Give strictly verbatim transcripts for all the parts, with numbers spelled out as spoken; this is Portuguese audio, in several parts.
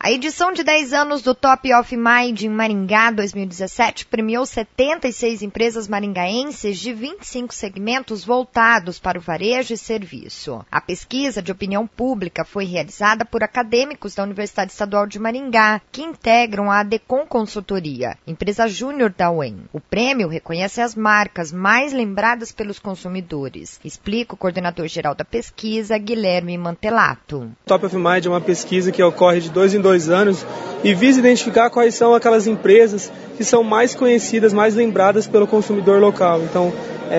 A edição de dez anos do Top of Mind em Maringá dois mil e dezessete premiou setenta e seis empresas maringaenses de vinte e cinco segmentos voltados para o varejo e serviço. A pesquisa de opinião pública foi realizada por acadêmicos da Universidade Estadual de Maringá, que integram a Adecom Consultoria, empresa júnior da U E M. O prêmio reconhece as marcas mais lembradas pelos consumidores, explica o coordenador-geral da pesquisa, Guilherme Mantelato. Top of Mind é uma pesquisa que ocorre de dois em dois anos e visa identificar quais são aquelas empresas que são mais conhecidas, mais lembradas pelo consumidor local. Então,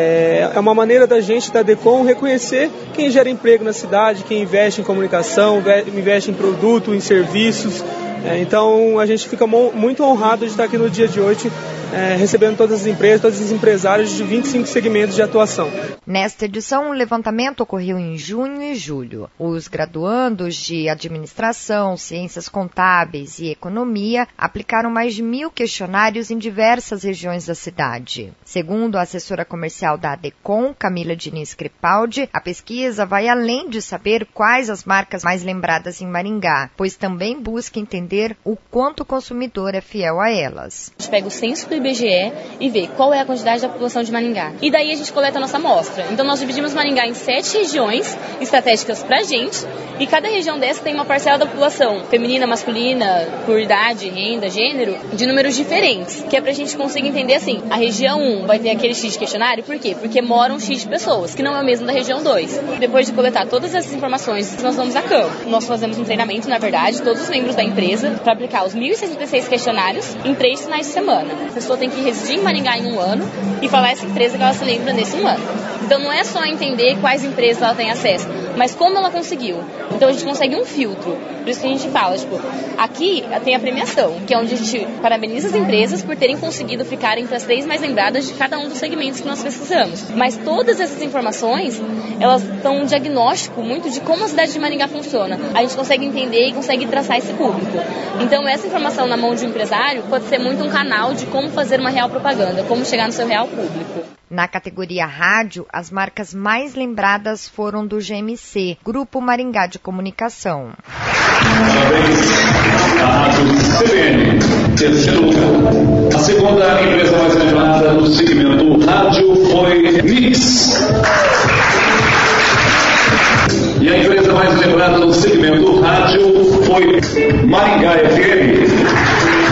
é uma maneira da gente, da Adecom, reconhecer quem gera emprego na cidade, quem investe em comunicação, investe em produto, em serviços. Então, a gente fica muito honrado de estar aqui no dia de hoje, é, recebendo todas as empresas, todos os empresários de vinte e cinco segmentos de atuação. Nesta edição, o levantamento ocorreu em junho e julho. Os graduandos de Administração, Ciências Contábeis e Economia aplicaram mais de mil questionários em diversas regiões da cidade. Segundo a assessora comercial da Adecom, Camila Diniz Crepaldi, a pesquisa vai além de saber quais as marcas mais lembradas em Maringá, pois também busca entender o quanto o consumidor é fiel a elas. A gente pega o censo do I B G E e vê qual é a quantidade da população de Maringá. E daí a gente coleta a nossa amostra. Então nós dividimos Maringá em sete regiões estratégicas pra gente, e cada região dessa tem uma parcela da população, feminina, masculina, por idade, renda, gênero, de números diferentes, que é pra gente conseguir entender assim, a região um vai ter aquele X de questionário, por quê? Porque moram X de pessoas, que não é o mesmo da região dois. Depois de coletar todas essas informações, nós vamos a campo. Nós fazemos um treinamento, na verdade, todos os membros da empresa, para aplicar os mil e sessenta e seis questionários em três finais de semana. A pessoa tem que residir em Maringá em um ano e falar essa empresa que ela se lembra nesse um ano. Então não é só entender quais empresas ela tem acesso, mas como ela conseguiu. Então a gente consegue um filtro. Por isso que a gente fala, tipo, aqui tem a premiação, que é onde a gente parabeniza as empresas por terem conseguido ficar entre as três mais lembradas de cada um dos segmentos que nós pesquisamos. Mas todas essas informações, elas dão um diagnóstico muito de como a cidade de Maringá funciona. A gente consegue entender e consegue traçar esse público. Então essa informação na mão de um empresário pode ser muito um canal de como fazer uma real propaganda, como chegar no seu real público. Na categoria rádio, as marcas mais lembradas foram do G M C, Grupo Maringá de Comunicação. Parabéns à Rádio C B N, terceiro lugar. A segunda empresa mais lembrada no segmento rádio foi Mix. E a empresa mais lembrada no segmento rádio foi Maringá F M.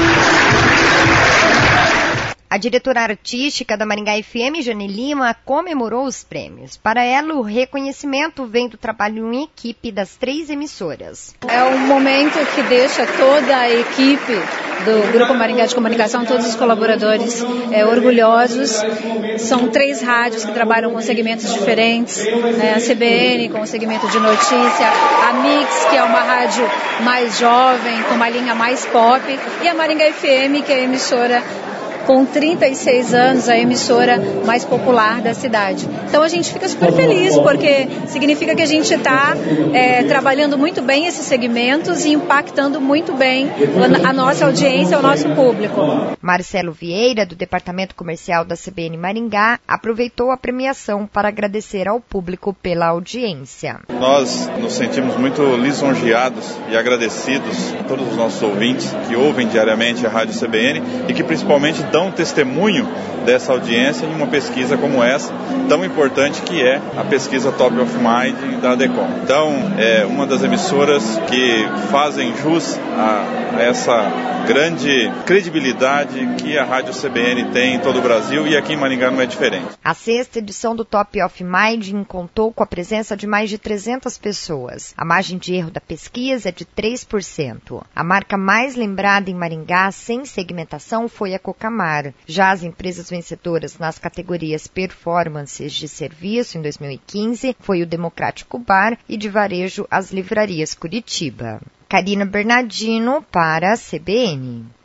A diretora artística da Maringá F M, Jane Lima, comemorou os prêmios. Para ela, o reconhecimento vem do trabalho em equipe das três emissoras. É um momento que deixa toda a equipe do Grupo Maringá de Comunicação, todos os colaboradores é, orgulhosos. São três rádios que trabalham com segmentos diferentes. É, a C B N com o segmento de notícia, a Mix, que é uma rádio mais jovem, com uma linha mais pop, e a Maringá F M, que é a emissora com trinta e seis anos, a emissora mais popular da cidade. Então a gente fica super feliz, porque significa que a gente está é, trabalhando muito bem esses segmentos e impactando muito bem a nossa audiência, o nosso público. Marcelo Vieira, do Departamento Comercial da C B N Maringá, aproveitou a premiação para agradecer ao público pela audiência. Nós nos sentimos muito lisonjeados e agradecidos a todos os nossos ouvintes que ouvem diariamente a Rádio C B N e que principalmente dão testemunho dessa audiência em uma pesquisa como essa, tão importante que é a pesquisa Top of Mind da Adecom. Então, é uma das emissoras que fazem jus a, a essa grande credibilidade que a Rádio C B N tem em todo o Brasil, e aqui em Maringá não é diferente. A sexta edição do Top of Mind contou com a presença de mais de trezentas pessoas. A margem de erro da pesquisa é de três por cento. A marca mais lembrada em Maringá sem segmentação foi a Cocamar. Já as empresas vencedoras nas categorias Performances de Serviço em dois mil e quinze foi o Democrático Bar e de Varejo as Livrarias Curitiba. Karina Bernardino para a C B N.